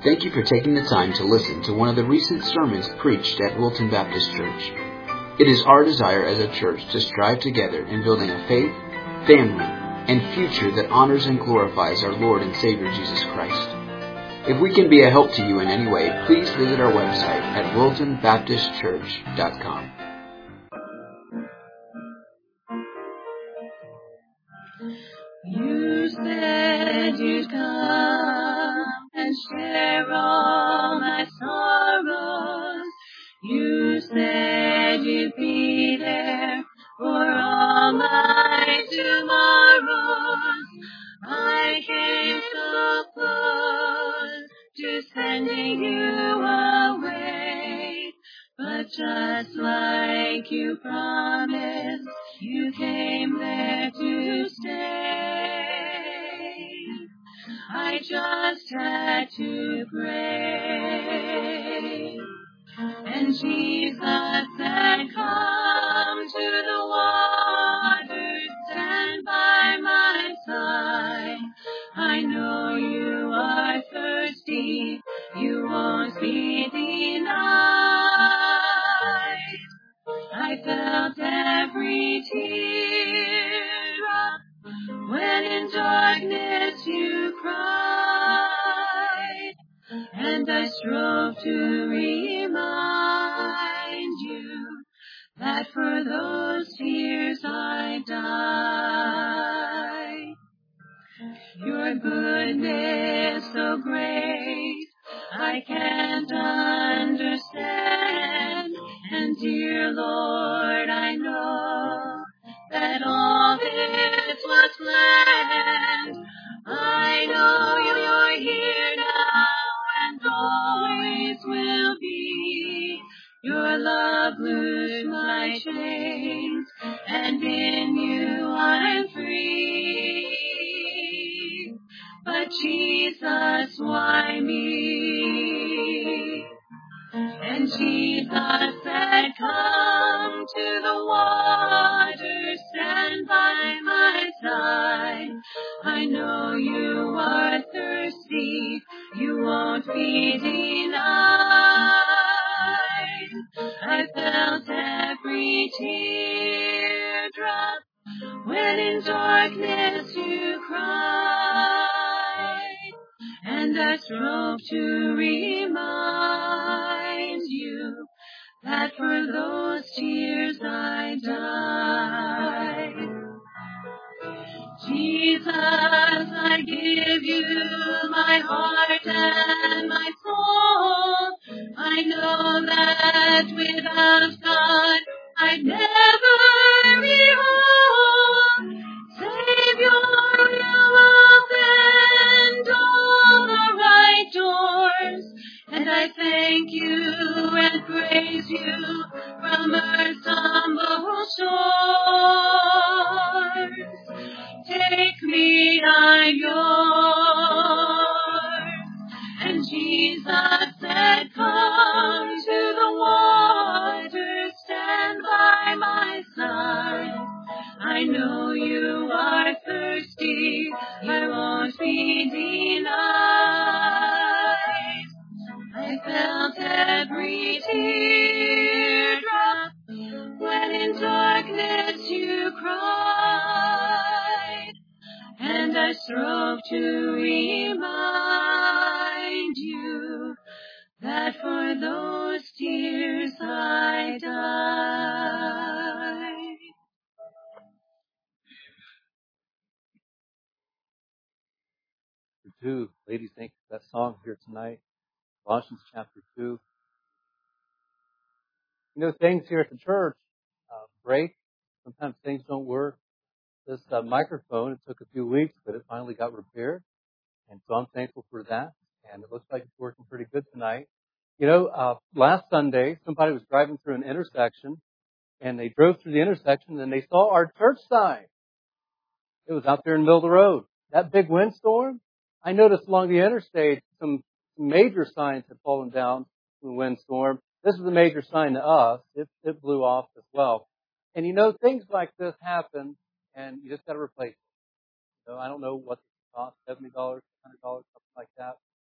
Thank you for taking the time to listen to one of the recent sermons preached at Wilton Baptist Church. It is our desire as a church to strive together in building a faith, family, and future that honors and glorifies our Lord and Savior Jesus Christ. If we can be a help to you in any way, please visit our website at wiltonbaptistchurch.com. You said you'd come and share all my sorrows. You said you'd be there for all my tomorrows. I came so close to sending you away, but just like you promised, you came there to stay. I just had to pray. And Jesus said, come to the water, stand by my side. I know you are thirsty, you won't be denied. I felt every teardrop when in darkness you cried, and I strove to remind you that for those tears I died. Your goodness so great, I can't understand. And dear Lord, I know that all this was planned. I know you're here now and always will be. Your love loosed my chains, and in you I'm free. But Jesus, why me? And Jesus said, come to the water, stand by my side. I know you are thirsty, you won't be denied. I felt every teardrop when in darkness you cried, and I strove to remind you that for those tears I died. Jesus, I give you my heart and my soul. I know that without God I'd never be whole. Savior, you opened all the right doors, and I thank you and praise you from earth's humble shores. Take me, I'm yours. And Jesus said, come to the water, stand by my side. I know you are thirsty, I won't be denied. I felt every teardrop when in darkness you cried, and I strove to remind you that for those tears I died. Two. Ladies, thank you for that song here tonight. Colossians chapter 2. You know, things here at the church break. Sometimes things don't work. This microphone, it took a few weeks, but it finally got repaired. And so I'm thankful for that. And it looks like it's working pretty good tonight. You know, last Sunday, somebody was driving through an intersection, and they drove through the intersection, and they saw our church sign. It was out there in the middle of the road. That big windstorm, I noticed along the interstate some major signs had fallen down from the windstorm. This is a major sign to us. It blew off as well. And you know, things like this happen, and you just got to replace it. So I don't know what it costs, $70, $100, something like that.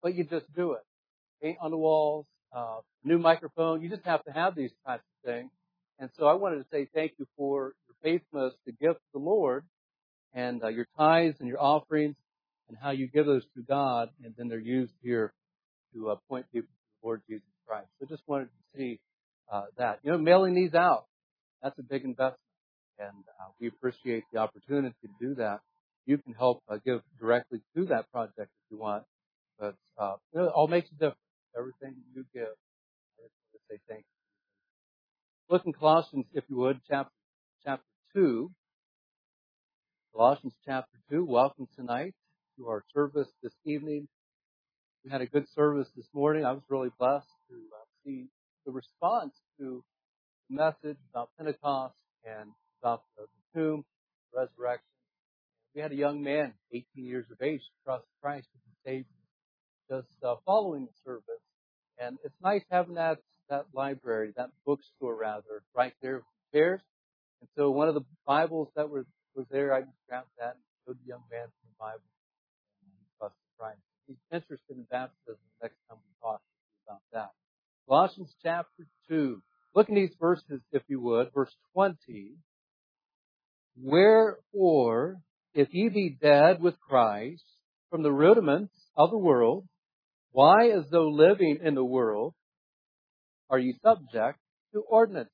but you just do it. Paint on the walls, new microphone. You just have to have these types of things. And so I wanted to say thank you for your faithfulness to give to the Lord and your tithes and your offerings and how you give those to God, and then they're used here to point people to the Lord Jesus Christ. So just wanted to see that. Mailing these out, that's a big investment, and we appreciate the opportunity to do that. You can help give directly to that project if you want, but it all makes a difference. Everything you give, I just want to say thank you. Look in Colossians, if you would, chapter 2. Colossians chapter 2. Welcome tonight to our service this evening. We had a good service this morning. I was really blessed to see the response to the message about Pentecost and about the tomb, resurrection. We had a young man, 18 years of age, trust Christ as the Savior, just following the service. And it's nice having that library, that bookstore rather, right there with the chairs. And so one of the Bibles that was there, I just grabbed that and showed the young man from the Bible and he trusted Christ. He's interested in baptism next time we talk about that. Colossians chapter 2. Look in these verses, if you would. Verse 20. Wherefore, if ye be dead with Christ from the rudiments of the world, why, as though living in the world, are ye subject to ordinances?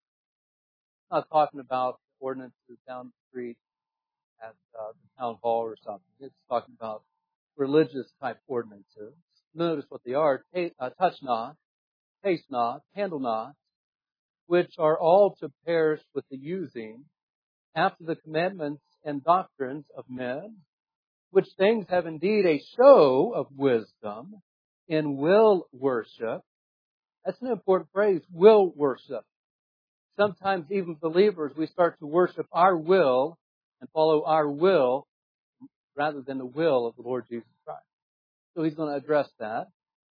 I'm not talking about ordinances down the street at the town hall or something. It's talking about religious type ordinances. Notice what they are. Touch not, taste not, handle not, which are all to perish with the using, after the commandments and doctrines of men, which things have indeed a show of wisdom in will worship. That's an important phrase, will worship. Sometimes even believers, we start to worship our will and follow our will rather than the will of the Lord Jesus Christ. So he's going to address that.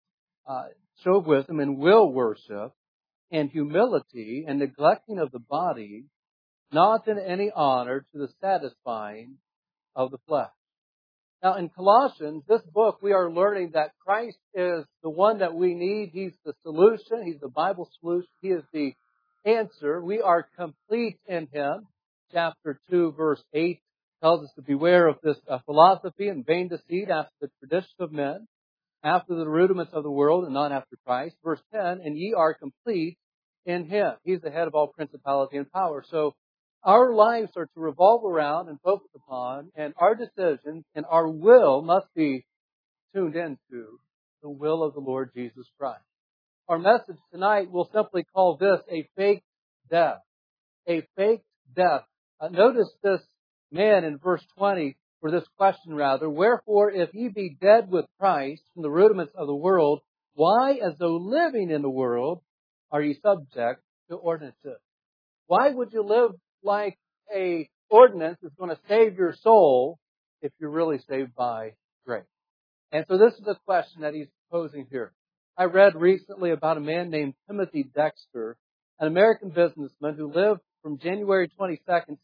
Show of wisdom and will worship and humility and neglecting of the body, not in any honor to the satisfying of the flesh. Now in Colossians, this book, we are learning that Christ is the one that we need. He's the solution. He's the Bible solution. He is the answer. We are complete in Him. Chapter 2, verse 8 tells us to beware of this philosophy and vain deceit after the tradition of men, after the rudiments of the world and not after Christ. Verse 10, and ye are complete in Him. He's the head of all principality and power. So our lives are to revolve around and focus upon, and our decisions and our will must be tuned into the will of the Lord Jesus Christ. Our message tonight will simply call this a fake death. A fake death. Notice this man in verse 20, for this question rather, wherefore if ye be dead with Christ from the rudiments of the world, why, as though living in the world, are ye subject to ordinances? Why would you live like a ordinance that's going to save your soul if you're really saved by grace? And so this is the question that he's posing here. I read recently about a man named Timothy Dexter, an American businessman who lived from January 22nd,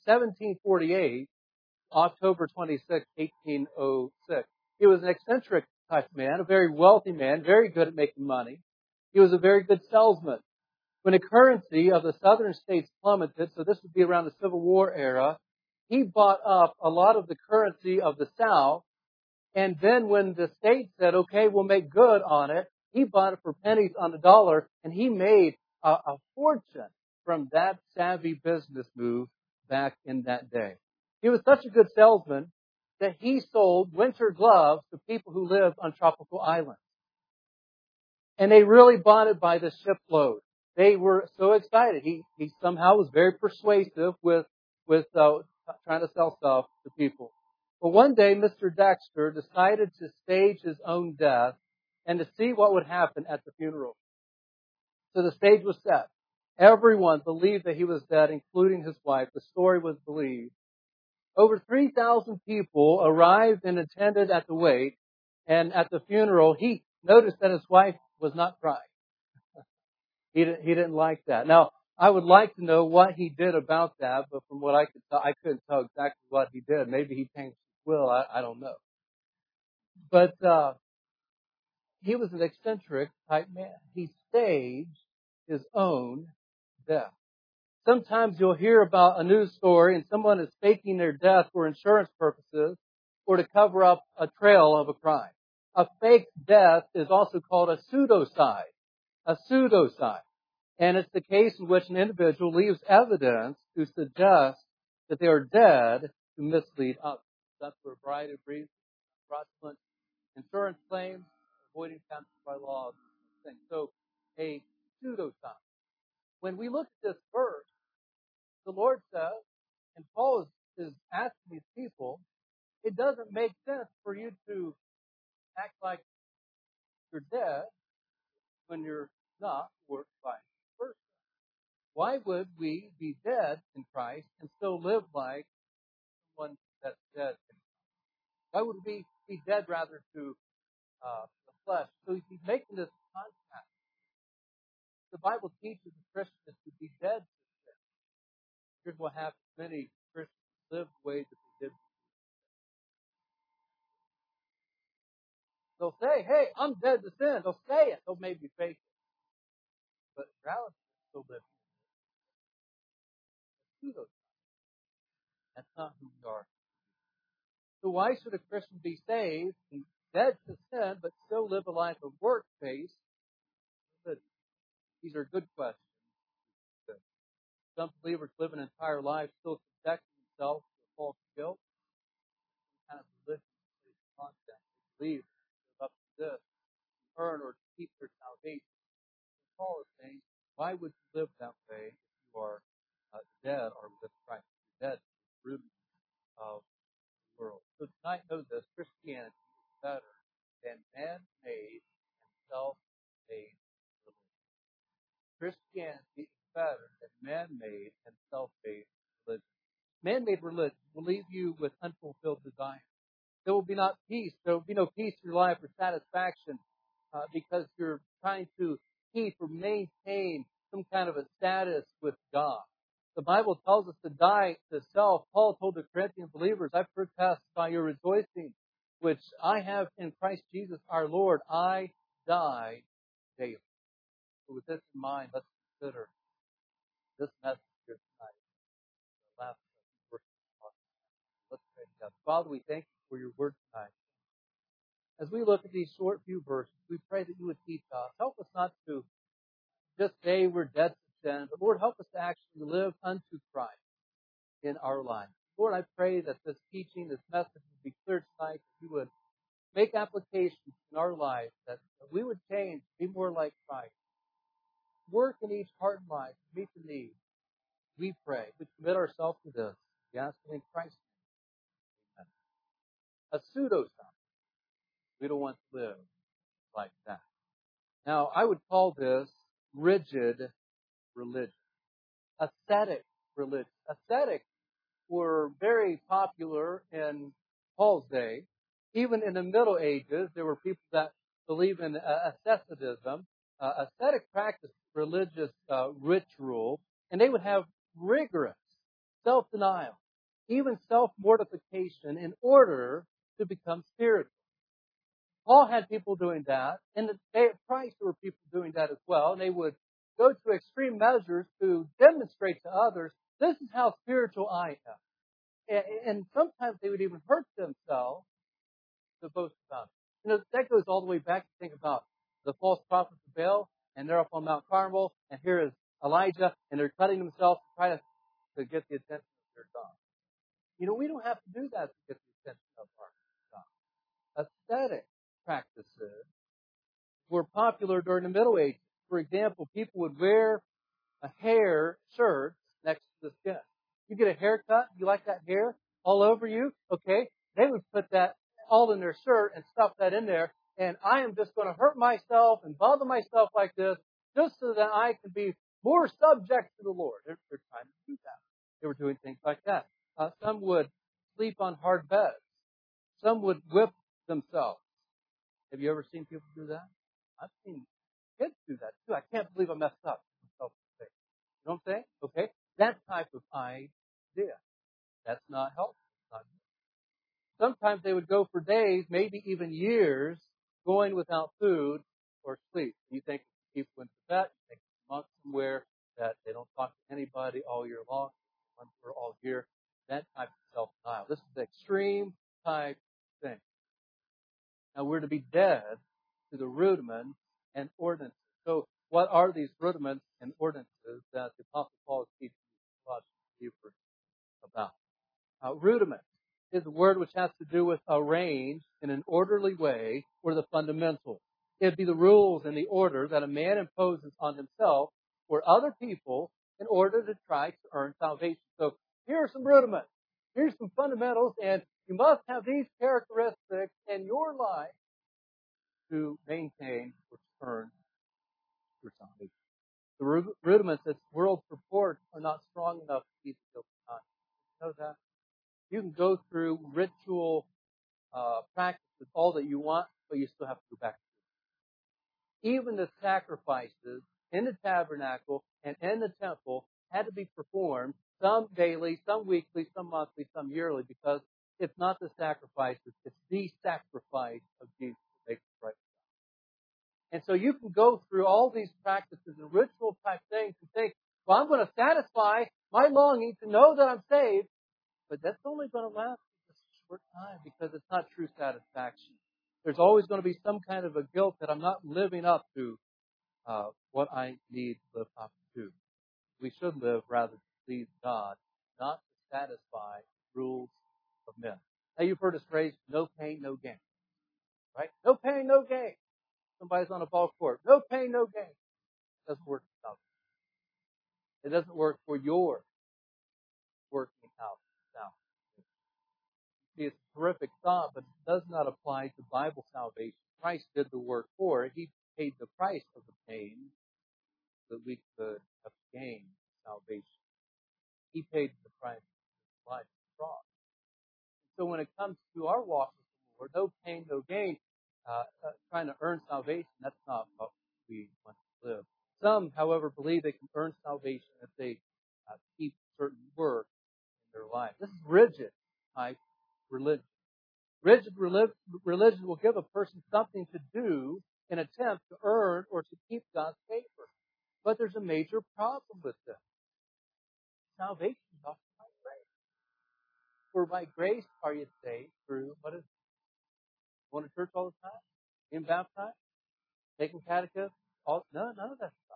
1748, October 26, 1806. He was an eccentric type man, a very wealthy man, very good at making money. He was a very good salesman. When the currency of the southern states plummeted, so this would be around the Civil War era, he bought up a lot of the currency of the South, and then when the state said, okay, we'll make good on it, he bought it for pennies on the dollar, and he made a fortune from that savvy business move back in that day. He was such a good salesman that he sold winter gloves to people who lived on tropical islands. And they really bought it by the shipload. They were so excited. He somehow was very persuasive with trying to sell stuff to people. But one day, Mr. Dexter decided to stage his own death and to see what would happen at the funeral. So the stage was set. Everyone believed that he was dead, including his wife. The story was believed. Over 3,000 people arrived and attended at the wake, and at the funeral, he noticed that his wife was not crying. He didn't like that. Now, I would like to know what he did about that, but from what I could tell, I couldn't tell exactly what he did. Maybe he changed his will. I don't know. But he was an eccentric type man. He staged his own death. Sometimes you'll hear about a news story and someone is faking their death for insurance purposes or to cover up a trail of a crime. A fake death is also called a pseudocide. A pseudocide. And it's the case in which an individual leaves evidence to suggest that they are dead to mislead others. That's for a variety of reasons. Fraudulent insurance claims, avoiding penalty by law, things. So, a pseudocide. When we look at this verse, the Lord says, and Paul is asking these people, it doesn't make sense for you to act like you're dead when you're not worked by first. Why would we be dead in Christ and still live like someone that's dead? Why would we be dead rather to the flesh? So he's making this contrast. The Bible teaches the Christians to be dead to sin. Here's what happens. Many Christians live the way that they did. They'll say, hey, I'm dead to sin. They'll say it. They'll maybe fake it. But in reality, they're still living. That's not who we are. So why should a Christian be saved and dead to sin, but still live a life of works-based? These are good questions. Some believers live an entire life still subjecting themselves to false guilt. Some kind of religion is constant. They believe they're up to this to earn or to keep their salvation. Paul is saying, why would you live that way if you are dead or with Christ? You're dead to the rudiments of the world. So tonight, know this: Christianity is better than man-made and self-made religion. Christianity is better than man-made and self-made religion. Man-made religion will leave you with unfulfilled desires. There will be not peace. There will be no peace in your life or satisfaction because you're trying to keep or maintain some kind of a status with God. The Bible tells us to die to self. Paul told the Corinthian believers, I protest by your rejoicing, which I have in Christ Jesus our Lord. I die daily. So with this in mind, let's consider this message here tonight. The last verse. Let's pray together. Father, we thank you for your word tonight. As we look at these short few verses, we pray that you would teach us. Help us not to just say we're dead to sin, but Lord, help us to actually live unto Christ in our lives. Lord, I pray that this teaching, this message would be clear tonight, that you would make applications in our lives, that we would change, be more like Christ. Work in each heart and life, meet the needs. We pray. We commit ourselves to this. We ask it in Christ's name. Amen. A pseudo-science. We don't want to live like that. Now, I would call this rigid religion. Ascetic religion. Ascetics were very popular in Paul's day. Even in the Middle Ages, there were people that believe in asceticism. Ascetic practiced religious ritual, and they would have rigorous self-denial, even self-mortification in order to become spiritual. Paul had people doing that. In the day of Christ, there were people doing that as well. They would go to extreme measures to demonstrate to others, this is how spiritual I am. And sometimes they would even hurt themselves to boast about it. That goes all the way back to think about the false prophets of Baal, and they're up on Mount Carmel, and here is Elijah, and they're cutting themselves to try to get the attention of their God. We don't have to do that to get the attention of our God. Ascetic practices were popular during the Middle Ages. For example, people would wear a hair shirt next to the skin. You get a haircut, you like that hair all over you, okay? They would put that all in their shirt and stuff that in there, and I am just going to hurt myself and bother myself like this just so that I can be more subject to the Lord. They're trying to do that. They were doing things like that. Some would sleep on hard beds. Some would whip themselves. Have you ever seen people do that? I've seen kids do that too. I can't believe I messed up. You know what I'm saying? Okay? That type of idea. That's not helpful. Sometimes they would go for days, maybe even years, going without food or sleep. You think people in Tibet, you think monks somewhere that they don't talk to anybody all year long, for all year. That type of self-denial. This is the extreme type thing. Now we're to be dead to the rudiments and ordinances. So what are these rudiments and ordinances that the Apostle Paul is teaching the Colossian believers about? Rudiment is a word which has to do with arranged in an orderly way, or the fundamentals. It'd be the rules and the order that a man imposes on himself or other people in order to try to earn salvation. So here are some rudiments. Here's some fundamentals, and you must have these characteristics in your life to maintain or to earn your salvation. The rudiments that world purports are not strong enough to keep it over time. You know that? You can go through ritual practices all that you want, but you still have to go back to it. Even the sacrifices in the tabernacle and in the temple had to be performed, some daily, some weekly, some monthly, some yearly, because it's not the sacrifices, it's the sacrifice of Jesus that makes it right. And so you can go through all these practices and ritual type things and think, well, I'm going to satisfy my longing to know that I'm saved, but that's only going to last just a short time because it's not true satisfaction. There's always going to be some kind of a guilt that I'm not living up to what I need to live up to. We should live rather to please God, not to satisfy rules of men. Now you've heard this phrase, no pain, no gain. Right? No pain, no gain. Somebody's on a ball court. No pain, no gain. It doesn't work for salvation. It doesn't work for your working out salvation. See, it's a terrific thought, but it does not apply to Bible salvation. Christ did the work for it. He paid the price of the pain so that we could have gained salvation. He paid the price of life on the cross. So when it comes to our walk with the Lord, no pain, no gain, trying to earn salvation, that's not what we want to live. Some, however, believe they can earn salvation if they keep certain work in their life. This is rigid type religion. Rigid religion will give a person something to do in an attempt to earn or to keep God's favor. But there's a major problem with this. Salvation is offered by grace. For by grace are you saved through, what is it? Going to church all the time? Being baptized? Taking catechism? None of that stuff.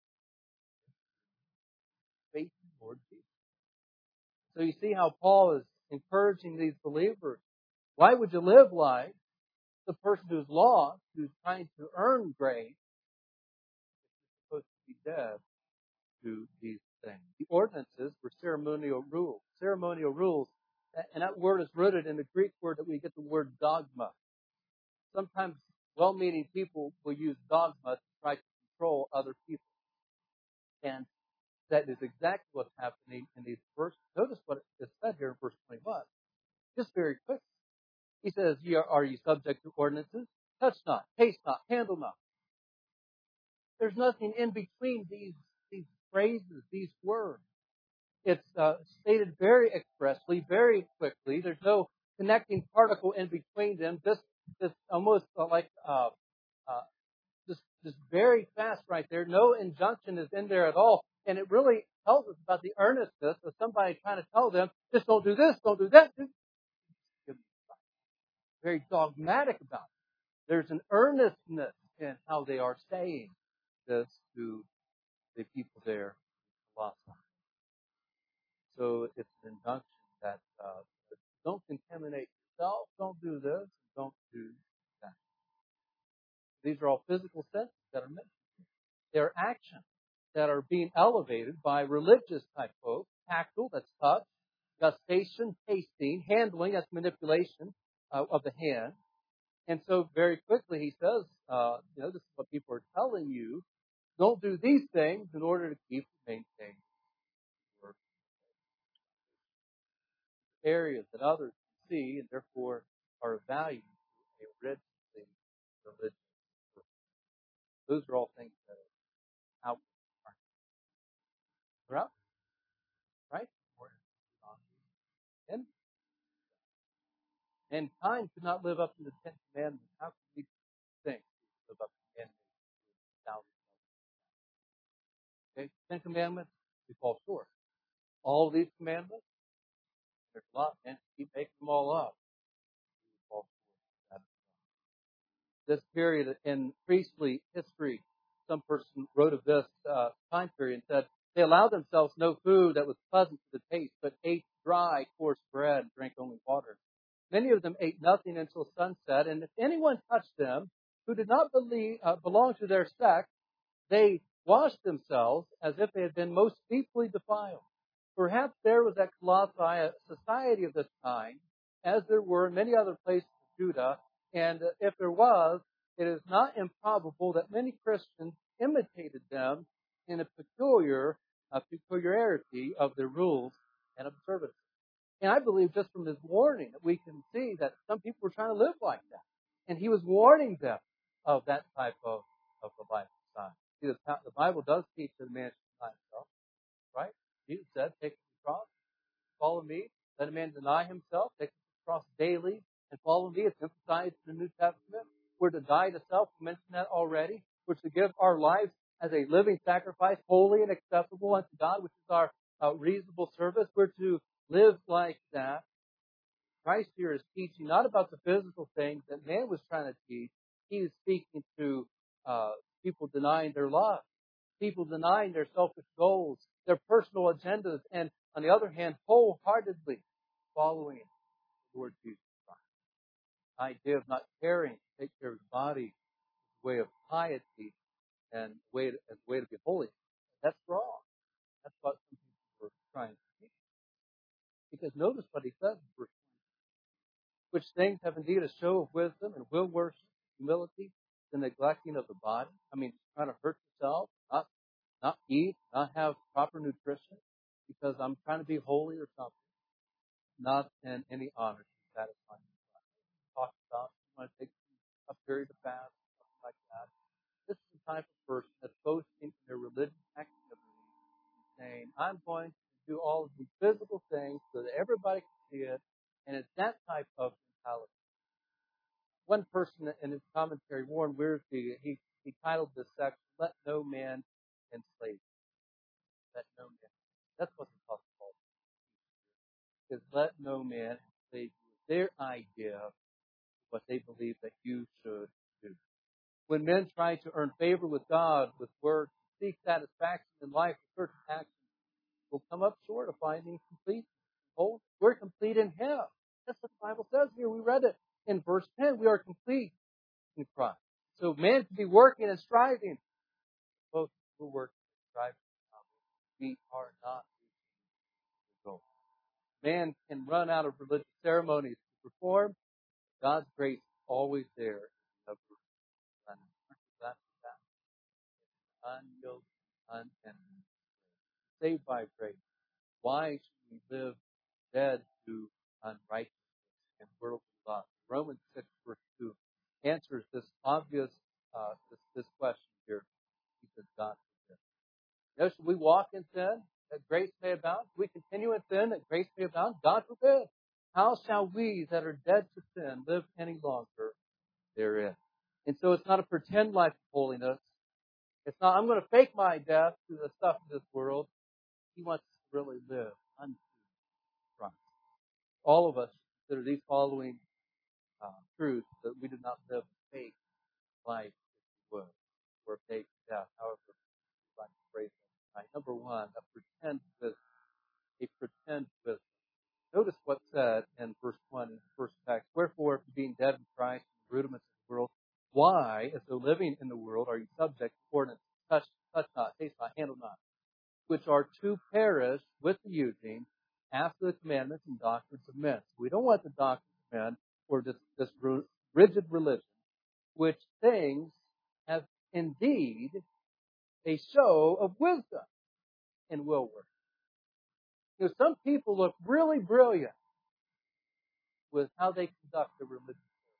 Faith in the Lord Jesus. So you see how Paul is encouraging these believers. Why would you live like the person who's lost, who's trying to earn grace, is supposed to be dead to these things? The ordinances were ceremonial rules. Ceremonial rules, and that word is rooted in the Greek word that we get the word dogma. Sometimes well-meaning people will use dogma to try to control other people. And that is exactly what's happening in these verses. Notice what is said here in verse 21. Just very quick. He says, are you subject to ordinances? Touch not, taste not, handle not. There's nothing in between these phrases, these words. It's stated very expressly, very quickly. There's no connecting particle in between them. Just almost like just very fast right there. No injunction is in there at all. And it really tells us about the earnestness of somebody trying to tell them, just don't do this, don't do that. Very dogmatic about it. There's an earnestness in how they are saying this to the people there in Colossae. So it's an injunction that don't contaminate yourself, don't do this, don't do that. These are all physical senses that are mentioned. They're actions that are being elevated by religious type folks. Tactile, that's touch. Gustation, tasting. Handling, that's manipulation of the hand. And so very quickly he says, this is what people are telling you. Don't do these things in order to keep and maintain your areas that others see and therefore are of value to a richly religious person. Those are all things that are outward. They're out, right? And mankind could not live up to the 10 Commandments. How could we Okay? 10 Commandments, we fall short. All of these commandments, there's a lot, and keep making them all up. We fall short. This period in priestly history, some person wrote of this time period and said, they allowed themselves no food that was pleasant to the taste, but ate dry, coarse bread and drank only water. Many of them ate nothing until sunset, and if anyone touched them who did not belong to their sect, they washed themselves as if they had been most deeply defiled. Perhaps there was at Colossae a society of this kind, as there were in many other places of Judah, and if there was, it is not improbable that many Christians imitated them in a peculiarity of their rules and observances. And I believe just from this warning that we can see that some people were trying to live like that. And he was warning them of that type of the lifestyle. See, the Bible does teach that a man should deny himself, right? Jesus said, take the cross, follow me. Let a man deny himself, take the cross daily, and follow me. It's emphasized in the New Testament. We're to die to self. We mentioned that already. We're to give our lives as a living sacrifice, holy and acceptable unto God, which is our reasonable service. We're to live like that. Christ here is teaching not about the physical things that man was trying to teach. He is speaking to people denying their love, people denying their selfish goals, their personal agendas, and on the other hand, wholeheartedly following the Lord Jesus Christ. The idea of not caring to take care of his body, a way of piety, and a way to be holy. That's wrong. That's what some people are trying to teach. Because notice what he says in verse 20. Which things have indeed a show of wisdom and will worship, humility, the neglecting of the body. I mean, trying to hurt yourself, not eat, not have proper nutrition, because I'm trying to be holy or something. Not in any honor to satisfy yourself. Talk about you want to take a period of fast, something like that. This is the type of person that's boasting in their religious activity and saying, I'm going to do all of these physical things so that everybody can see it, and it's that type of mentality. One person in his commentary, Warren Wiersbe, he titled this section, Let No Man Enslave You. Let no man. That's what the Apostle Paul says. Is let no man enslave you. Their idea of what they believe that you should do. When men try to earn favor with God with works, seek satisfaction in life with certain actions, will come up short of finding complete. Oh, we're complete in Him. That's what the Bible says here. We read it in verse 10. We are complete in Christ. So man can be working and striving. Both will work and striving. We are not reaching the goal. Man can run out of religious ceremonies to perform. God's grace is always there. Unyoked, unenvied. Saved by grace. Why should we live dead to unrighteousness and worldly lust? Romans 6 verse 2 answers this obvious this question here, because God forgives. Now, should we walk in sin that grace may abound? Should we continue in sin that grace may abound? God forbid. How shall we that are dead to sin live any longer therein? And so it's not a pretend life of holiness. It's not, I'm going to fake my death to the stuff of this world. He wants us to really live unto Christ. All of us consider these following truths, that we do not live a fake life, if we would, or a fake death, however we like to phrase it. Number one, a pretend wisdom. A pretend wisdom. Notice what's said in verse 1 in the first text. Wherefore, being dead in Christ, the rudiments of the world, why, as though living in the world, are you subject to ordinances? Touch not, taste not, handle not, which are to perish with the using, after the commandments and doctrines of men. So we don't want the doctrines of men, or this rigid religion, which things have indeed a show of wisdom and will work. You know, some people look really brilliant with how they conduct their religion.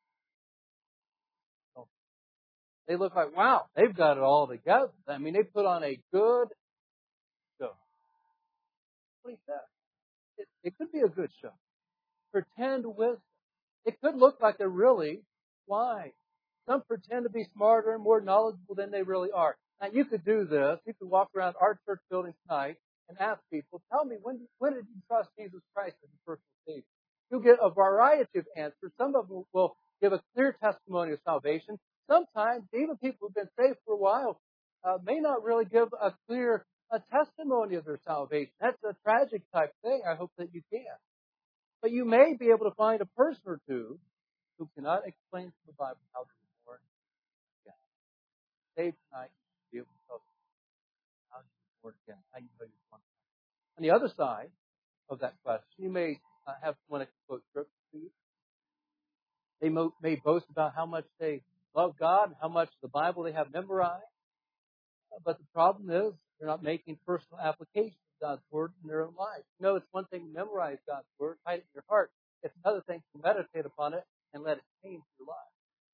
They look like, wow, they've got it all together. I mean, they put on a good show. What he said. It could be a good show. Pretend wisdom. It could look like they're really wise. Some pretend to be smarter and more knowledgeable than they really are. Now, you could do this. You could walk around our church building tonight and ask people, tell me, when did you trust Jesus Christ as your personal Savior? You'll get a variety of answers. Some of them will give a clear testimony of salvation. Sometimes, even people who've been saved for a while may not really give a clear testimony of their salvation. That's a tragic type thing. I hope that you can. But you may be able to find a person or two who cannot explain from the Bible how to be born again. Saved tonight, you'll be able to tell them how to be born again, how you know you're born again. On the other side of that question, you may have someone that can quote scripture to you. They may boast about how much they love God and how much the Bible they have memorized. But the problem is they're not making personal application of God's Word in their own life. You know, it's one thing to memorize God's Word, hide it in your heart. It's another thing to meditate upon it and let it change your life.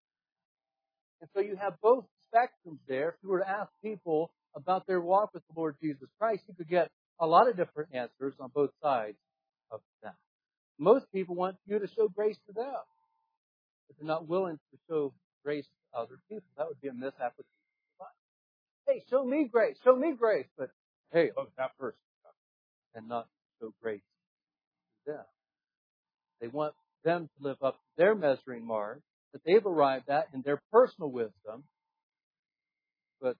And so you have both spectrums there. If you were to ask people about their walk with the Lord Jesus Christ, you could get a lot of different answers on both sides of that. Most people want you to show grace to them, but they're not willing to show grace to other people. That would be a misapplication. Hey, show me grace, but hey, look at that person, and not show grace to them. They want them to live up to their measuring mark that they've arrived at in their personal wisdom, but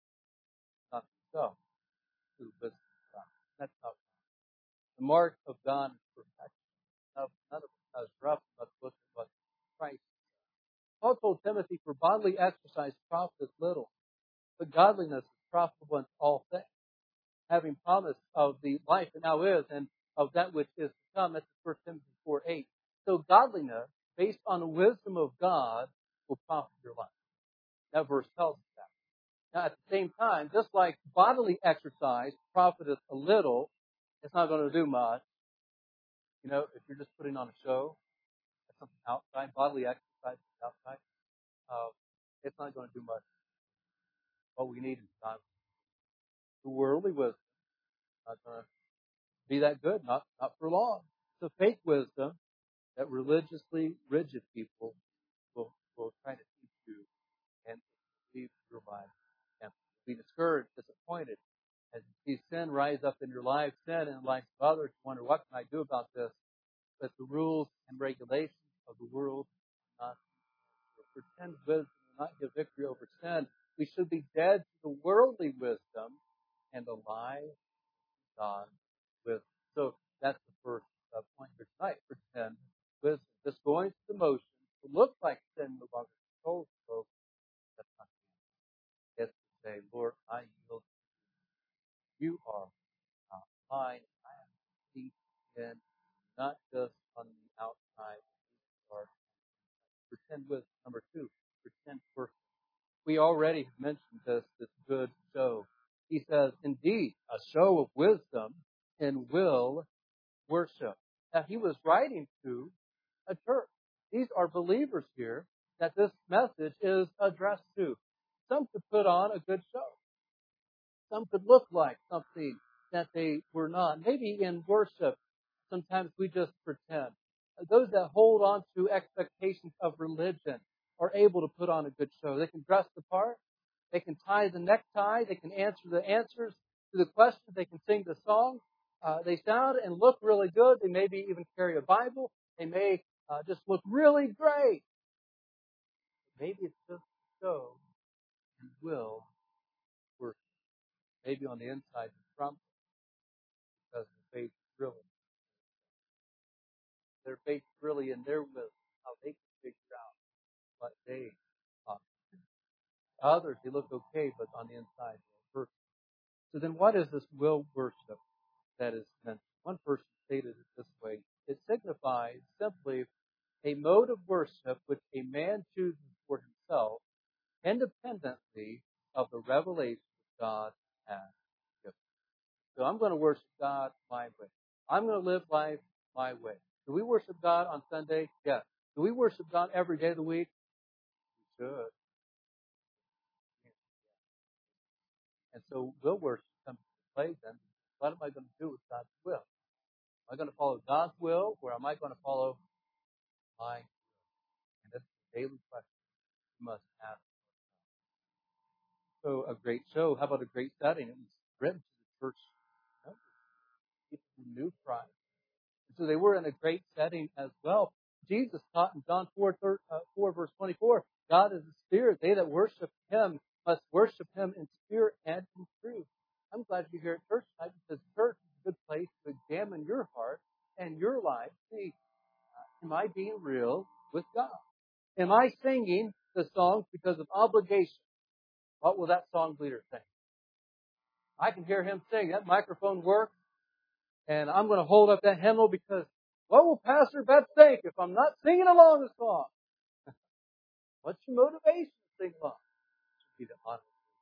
not so. Through wisdom of God. That's not the mark of God is perfection. None of us has rough. Let's look at what Christ. Paul told Timothy, "For bodily exercise profiteth little, but godliness is profitable in all things." Having promise of the life that now is and of that which is to come. That's 1 Timothy 4:8. So godliness, based on the wisdom of God, will profit your life. That verse tells us that. Now, at the same time, just like bodily exercise profiteth a little, it's not going to do much. You know, if you're just putting on a show, that's something outside, bodily exercise is outside, it's not going to do much. What we need is God. The worldly wisdom not going to be that good, not for long. So fake wisdom that religiously rigid people will try to teach you and leave your life and be discouraged, disappointed. As you see sin rise up in your life, sin in the lives of others, you wonder, what can I do about this? But the rules and regulations of the world not pretend wisdom will not give victory over sin. We should be dead to the worldly wisdom and alive to God's wisdom. So that's the first point here tonight. Pretend wisdom. Just going through the motions to look like sin no longer controls folks. That's not the answer. It's to say, Lord, I yield to you. You are mine. I am deep in, not just on the outside. Or pretend wisdom. Number two, pretend person. We already have mentioned this good show. He says, indeed, a show of wisdom and will worship. Now, he was writing to a church. These are believers here that this message is addressed to. Some could put on a good show. Some could look like something that they were not. Maybe in worship, sometimes we just pretend. Those that hold on to expectations of religion are able to put on a good show. They can dress the part. They can tie the necktie. They can answer the answers to the questions. They can sing the songs. They sound and look really good. They maybe even carry a Bible. They may just look really great. Maybe it's just so and will work. Maybe on the inside, the front, because their faith really in their will, how they can figure out what they ought to do. Others, they look okay, but on the inside, they're perfect. So then what is this will worship that is mentioned? One person stated it this way. It signifies simply a mode of worship which a man chooses for himself independently of the revelation God has given. So I'm going to worship God my way. I'm going to live life my way. Do we worship God on Sunday? Yes. Do we worship God every day of the week? We should. And so will worship comes into play then. What am I going to do with God's will? Am I going to follow God's will, or am I going to follow my will? And that's a daily question we must ask. also a great show. How about a great setting? It was written to the church members, people who knew Christ. And so they were in a great setting as well. Jesus taught in John 4, verse 24, God is a spirit. They that worship Him must worship Him in spirit and in truth. I'm glad you're here at church tonight, because church is a good place to examine your heart and your life. See, am I being real with God? Am I singing the songs because of obligation? What will that song leader sing? I can hear him sing. That microphone works. And I'm going to hold up that hymnal because what will Pastor Beth think if I'm not singing along the song? What's your motivation to sing along? It should be the honor.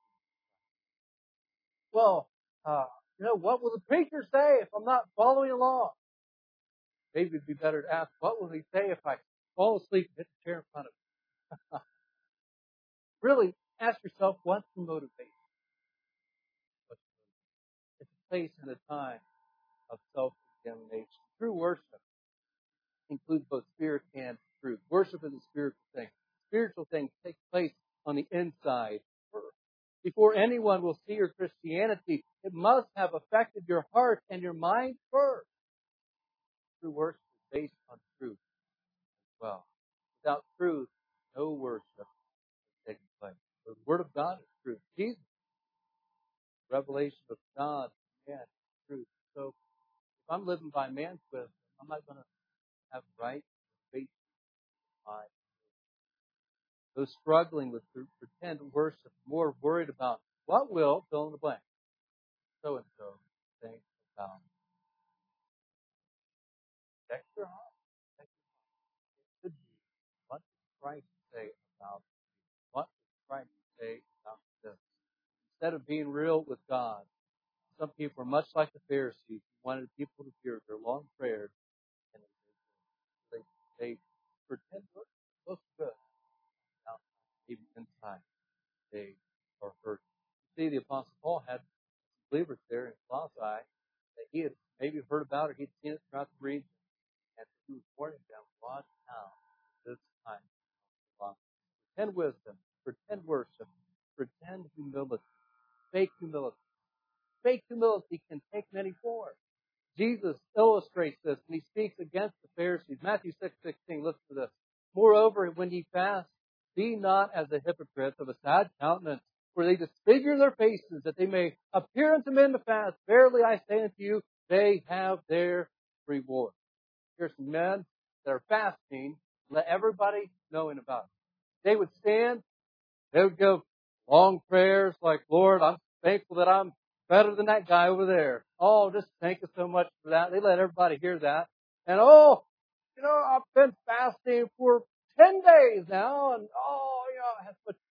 Well, what will the preacher say if I'm not following along? Maybe it'd be better to ask, what will he say if I fall asleep and hit the chair in front of him? Really, ask yourself, what's the motivation? It's a place and a time of self-examination. True worship includes both spirit and truth. Worship is a spiritual thing. Spiritual things take place on the inside first. Before anyone will see your Christianity, it must have affected your heart and your mind first. True worship is based on truth as well. Without truth, no worship is taking place. The Word of God is truth. Jesus, revelation of God, man, is truth. So if I'm living by man's wisdom, I'm not going to have right faith in my. Those struggling with pretend worship, more worried about what will fill in the blank. So and so think about. Check your heart. Check your heart. It could be, what does Christ say about this? What does Christ say about this? Instead of being real with God, some people are much like the Pharisees who wanted people to hear their long prayers, and they pretend it looks good. Now, even inside, they are hurt. You see, the Apostle Paul had believers there in Colossae that he had maybe heard about or he'd seen it throughout the region, and he was warning them, watch out this time. Pretend wisdom, pretend worship, pretend humility, fake humility. Fake humility can take many forms. Jesus illustrates this, and he speaks against the Pharisees. Matthew 6:16, listen to this. Moreover, when ye fast, be not as the hypocrites of a sad countenance, for they disfigure their faces, that they may appear unto men to fast. Verily I say unto you, they have their reward. Here's some men that are fasting, let everybody knowing about it. They would stand, they would give long prayers like, Lord, I'm thankful that I'm better than that guy over there. Oh, just thank you so much for that. They let everybody hear that. And I've been fasting for 10 days now, and I have such.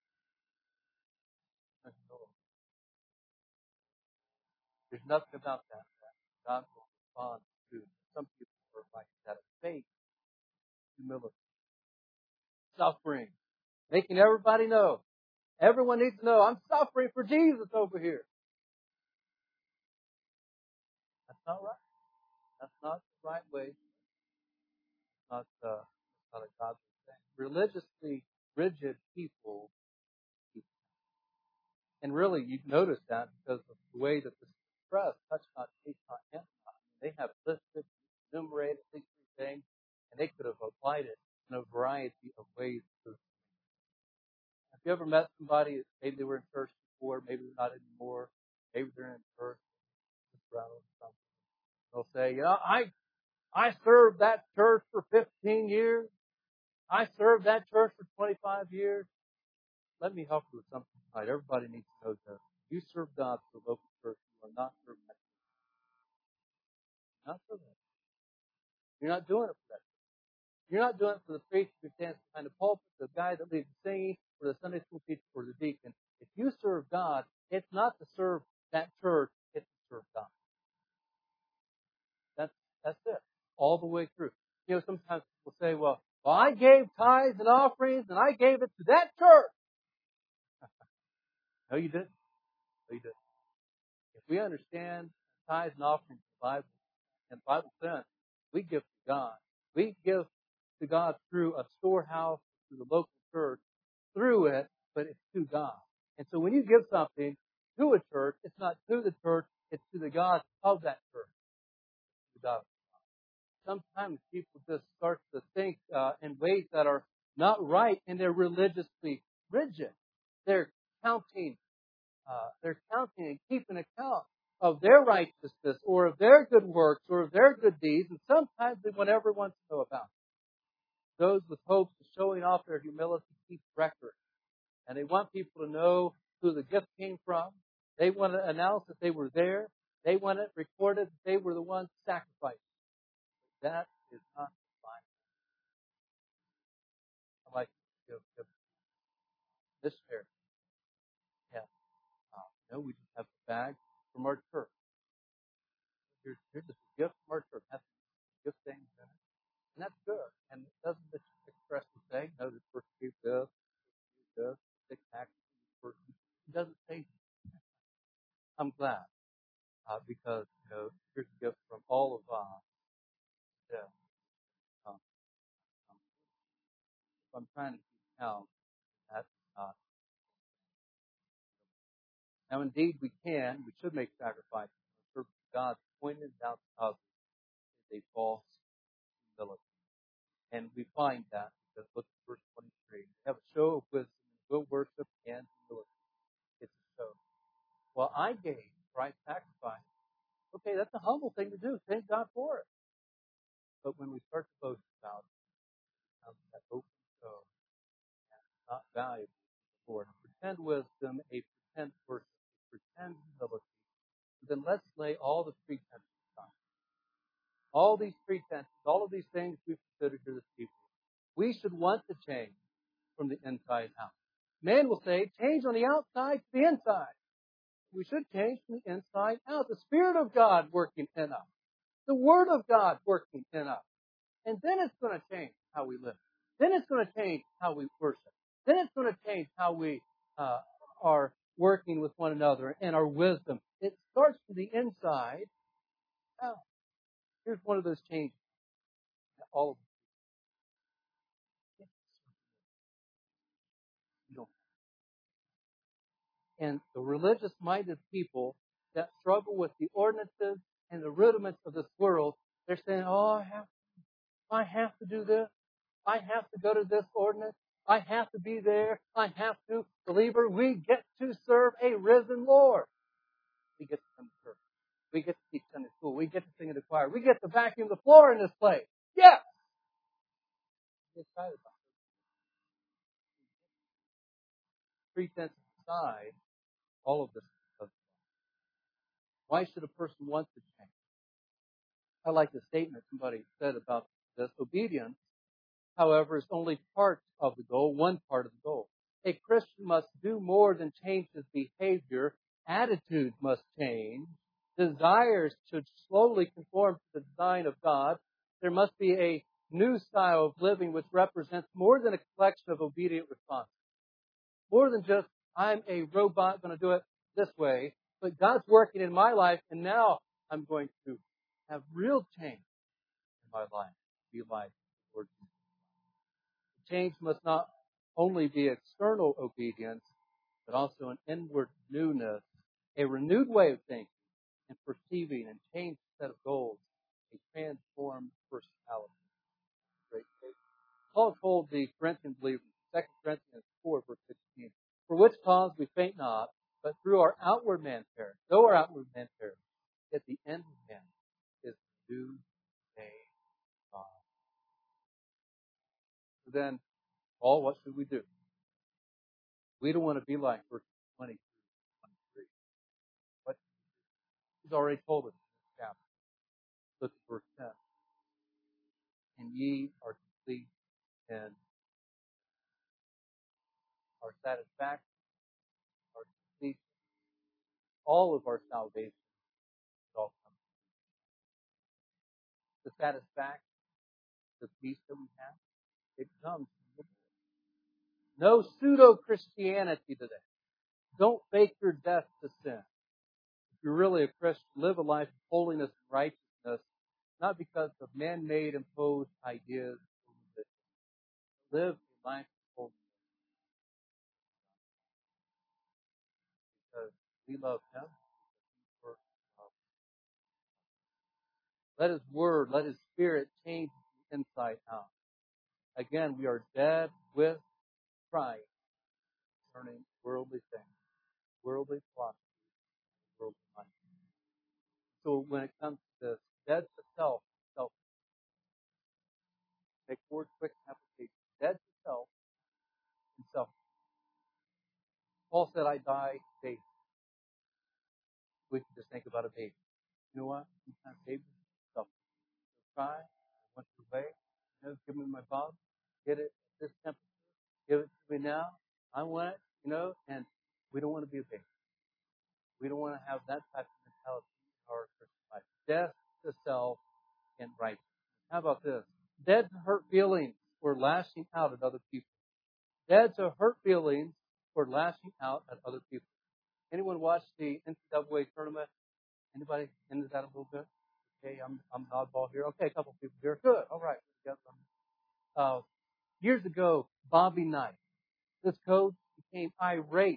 There's nothing about that God will respond to. Some people are like that. Faith, humility, suffering, making everybody know. Everyone needs to know, I'm suffering for Jesus over here. That's not right. That's not the right way. Not a godly thing. Religiously rigid people, and really you notice that because of the way that this is expressed, touch not, taste not, handle not. They have listed, enumerated these three things, and they could have applied it in a variety of ways. Have you ever met somebody that maybe they were in church before, maybe they're not anymore, maybe they're in church just around or something? They'll say, I served that church for 15 years. I served that church for 25 years. Let me help you with something tonight. Everybody needs to know that. You serve God for the local church. You are not serving that church. Not serving that church. You're not doing it for that church. You're not doing it for the preacher who stands behind the pulpit, the guy that leads the singing, or the Sunday school teacher, or the deacon. If you serve God, it's not to serve that church, it's to serve God. That's it. All the way through. Sometimes people say, well, I gave tithes and offerings, and I gave it to that church. No, you didn't. No, you didn't. If we understand tithes and offerings in the Bible, and Bible sense, we give to God. We give to God through a storehouse, through the local church, through it, but it's to God. And so when you give something to a church, it's not to the church, it's to the God of that church. The God. Sometimes people just start to think in ways that are not right, and they're religiously rigid. They're counting and keeping account of their righteousness or of their good works or of their good deeds, and sometimes they want everyone to know about it. Those with hopes of showing off their humility keep record, and they want people to know who the gift came from. They want to announce that they were there. They want it recorded that they were the ones sacrificed. That is not fine. I like to give this fair. Yeah. We just have a bag from our church. Here's just a gift from our church. That's gift things in it. And that's good. And it doesn't just express the thing. No, this person gave this, six acts from this person. It doesn't say that. I'm glad. Because, here's a gift from all of yeah. I'm trying to keep count. That's now, indeed, we should make sacrifices. For God pointed out to us a false humility. And we find that because look at verse 23. Have a show of wisdom, will worship, and humility. It's a show. Well, I gave, right, sacrifice. Okay, that's a humble thing to do. Thank God for it. But when we start to boast about it, that open show, it's not valuable for it. Pretend wisdom, a pretend worship, a pretend humility. Then let's lay all the pretenses aside. All these pretenses, all of these things we've considered to this people. We should want to change from the inside out. Man will say, change on the outside to the inside. We should change from the inside out. The Spirit of God working in us. The Word of God working in us. And then it's going to change how we live. Then it's going to change how we worship. Then it's going to change how we are working with one another and our wisdom. It starts from the inside out. Here's one of those changes. All of them. You don't. And the religious-minded people that struggle with the ordinances and the rudiments of this world, they're saying, oh, I have to do this. I have to go to this ordinance. I have to be there. I have to. Believer, we get to serve a risen Lord. We get to come to church. We get to teach Sunday school. We get to sing in the choir. We get to vacuum the floor in this place. Yes! Get excited about it. Pretense aside, all of this. Why should a person want to change? I like the statement somebody said about this. Obedience, however, is only part of the goal, one part of the goal. A Christian must do more than change his behavior. Attitudes must change. Desires should slowly conform to the design of God. There must be a new style of living which represents more than a collection of obedient responses. More than just, I'm a robot going to do it this way, but God's working in my life, and now I'm going to have real change in my life. Be like the Lord Jesus. Change must not only be external obedience, but also an inward newness, a renewed way of thinking and perceiving, and changed set of goals, a transformed personality. Great faith. Paul told the Corinthian believers, 2 Corinthians 4, verse 16, for which cause we faint not, but through our outward man perish. Though our outward man perish, at the end of man is the new day God. So then, Paul, what should we do? We don't want to be like verse 20 through 23. What? He's already told us in this chapter. Look at verse 10. And ye are complete in our satisfaction, our complete, all of our salvation is all coming. The satisfaction, the peace that we have, it comes from the Lord. No pseudo-Christianity today. Don't fake your death to sin. If you're really a Christian, live a life of holiness and righteousness, not because of man-made imposed ideas. Live a life of holiness. we love Him. Let His Word, let His Spirit change the inside out. Again, we are dead with Christ concerning worldly things, worldly philosophy, worldly life. So when it comes to this, dead to self, make four quick applications. Dead to self and self. Paul said, I die daily. We can just think about a baby. You know what? Sometimes babies self. They'll cry, want to away. Give me my bottle, get it at this temperature, give it to me now. I want it, and we don't want to be a baby. We don't want to have that type of mentality in our Christian life. Death to self and righteousness. How about this? Dead to hurt feelings or lashing out at other people. Dead to hurt feelings or lashing out at other people. Anyone watch the NCAA tournament? Anybody into that a little bit? Okay, I'm an oddball here. Okay, a couple people here. Good. All right. Years ago, Bobby Knight, this coach, became irate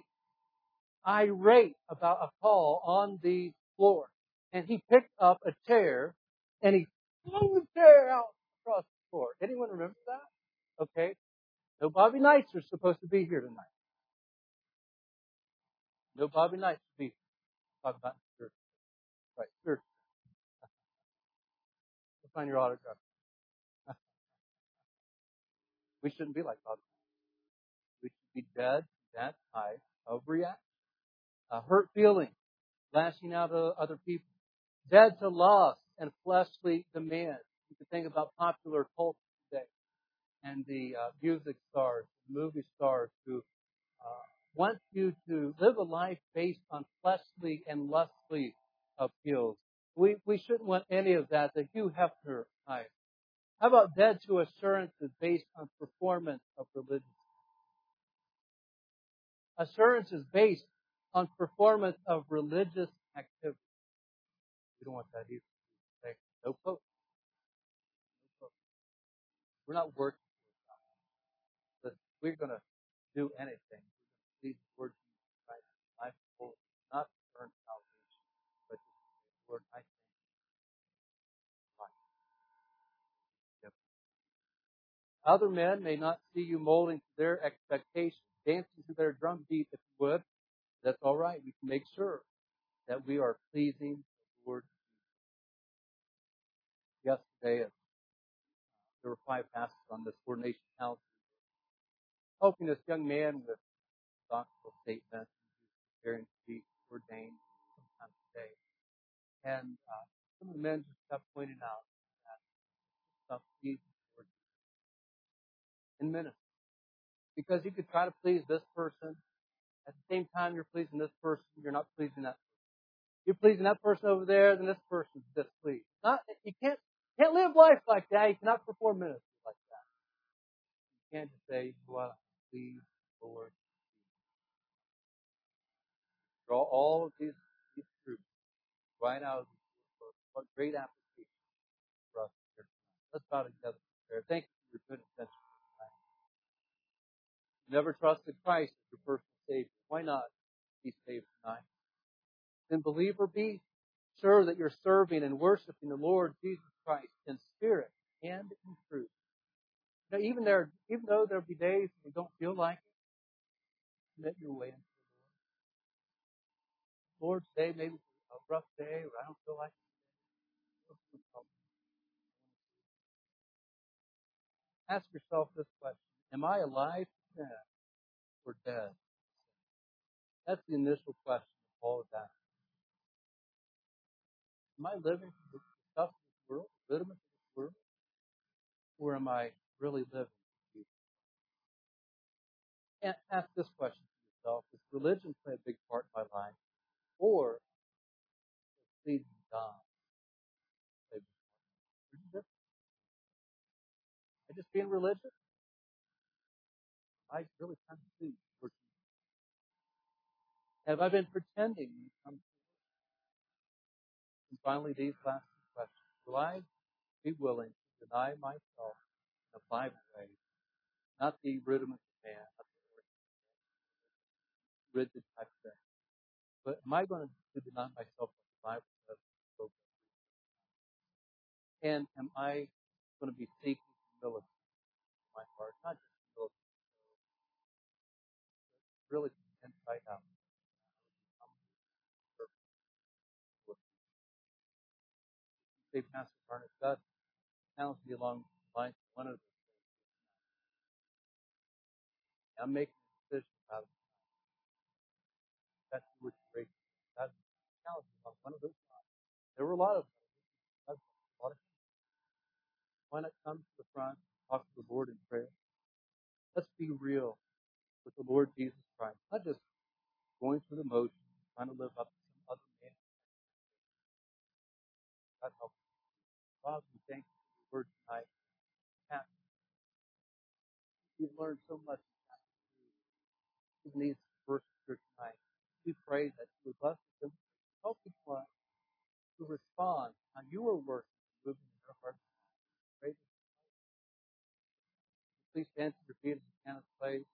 about a call on the floor. And he picked up a chair and he flung the chair out across the floor. Anyone remember that? Okay. No Bobby Knights are supposed to be here tonight. No Bobby Knights to be here. Talk about church. Right, church. We'll find your autograph. We shouldn't be like Bobby. We should be dead to that type of reaction. Hurt feelings, lashing out at other people. Dead to lust and fleshly demands. You can think about popular culture today and the music stars, movie stars who want you to live a life based on fleshly and lustly appeals. We shouldn't want any of that. The Hugh Hefner type. How about dead to assurances based on performance of religion? Assurances based on performance of religious activity. We don't want that either. Okay? No post. We're not working for God. We're going to do anything. We're going to please the Lord Jesus Christ. Life full, not to earn salvation, but to say, Lord, I thank you. Yep. Other men may not see you molding to their expectations, dancing to their drum beat, if you would. That's all right. We can make sure that we are pleasing the Lord. Yesterday, there were 5 pastors on this ordination council, helping this young man with doctoral statement, preparing to be ordained sometime today. And some of the men just kept pointing out that stuff pleases the Lord in ministry. Because you could try to please this person, at the same time you're pleasing this person, you're not pleasing that person. You're pleasing that person over there, then this person's displeased. You can't live life like that. You cannot perform ministry like that. You can't just say, well, please, Lord. Draw all of these truths right out of these words. What great application for us here. Let's bow together in prayer. Thank you for your good intention tonight. You never trusted Christ as your personal Savior. Why not be saved tonight? Then, believer, be sure that you're serving and worshiping the Lord Jesus Christ in spirit and in truth. Now, even though there'll be days when you don't feel like it, commit your way into the Lord. Lord, today maybe it's a rough day, or I don't feel like it. Ask yourself this question: am I alive to sin or dead? That's the initial question of all of that. Am I living for the stuff of this world, the rudiments of this world, or am I really living for Jesus? And ask this question to yourself: does religion play a big part in my life, or does pleasing God play a big part? Am I just being religious? I really kind of please for Jesus. Have I been pretending when it comes to this? And finally, these last 2 questions: will I be willing to deny myself in a Bible way, not the rudiments of man, not the rigid type thing, but am I going to deny myself like the Bible says? And am I going to be seeking humility in my heart? Not just humility, but really from the inside out. Say, Pastor Barnett, God challenged me along the lines of one of those things. I'm making a decision about it. That's what you're raising. God challenged me along one of those lines. There were a lot of them. Why not come to the front, talk to the Lord in prayer? Let's be real with the Lord Jesus Christ. Not just going through the motions, trying to live up to some other man. God help us. Father, we thank you for your word tonight. We've learned so much in these verses here tonight. We pray that you would bless them, help people to respond how you are working, moving in their hearts. Pray that please stand to your feet as you can play.